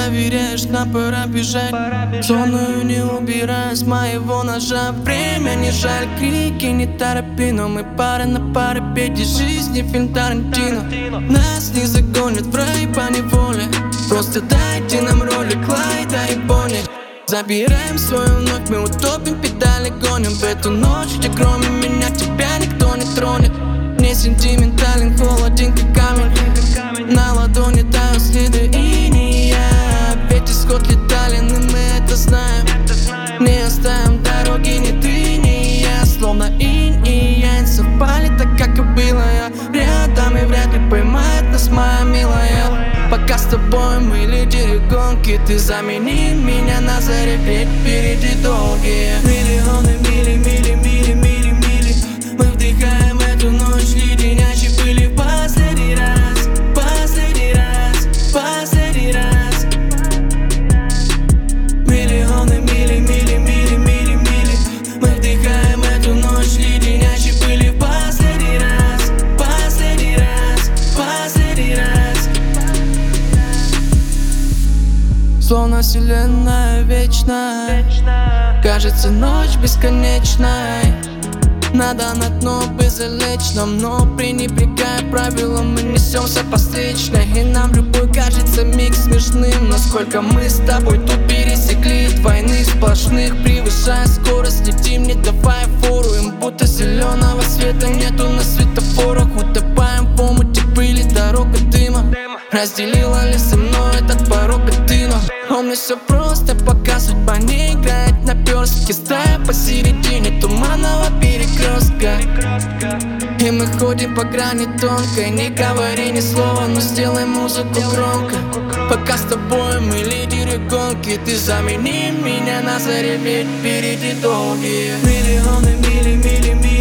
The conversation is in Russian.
доверяешь, нам пора бежать. Сонную не убирай с моего ножа. Время не жаль, крики не торопи, но мы пара на парапете жизни, фильм Тарантино. Нас не загонят в рай по неволе, просто дайте нам роли Клайда и Бонни. Забираем свою вновь, мы утопим, педали гоним в эту ночь, где кроме меня тебя никто не тронет. Не сентиментален, холоден как камень, на ладони тают следы инея. Ведь исход летален, и мы это знаем. Не оставим дороги ни ты, ни я, словно инь и янь совпали так, как и было. Я рядом и вряд ли поймает нас моя милая. Пока с тобой мы лидеры гонки, ты замени меня на заре, ведь впереди долгие миллионы мили, мили, мили, мили, мили. Мы вдыхаем эту ночь леденящей пыли в последний раз, последний раз, последний раз. Миллионы мили, мили, мили, мили, мили. Мы вдыхаем эту ночь леденящей пыли в последний раз, последний раз, последний раз. Словно вселенная вечная, кажется ночь бесконечной. Надо на дно бы залечь нам, но пренебрегая правилам, мы несемся по встречной. И нам любой кажется миг смешным, насколько мы с тобой тут пересекли двойных сплошных. Превышая скорость, летим, не давая фору им, будто зеленого света нету на светофорах. Утопаем в омуте пыли, дорога дыма. Разделила ли со мной этот порог и ты, но у меня все просто, пока судьба не играет наперстки. Стая посередине туманного перекрестка, и мы ходим по грани тонкой. Не говори ни слова, но сделай музыку громко. Пока с тобой мы лидеры гонки, ты замени меня на заре, ведь впереди долгие миллионы мили, мили, мили.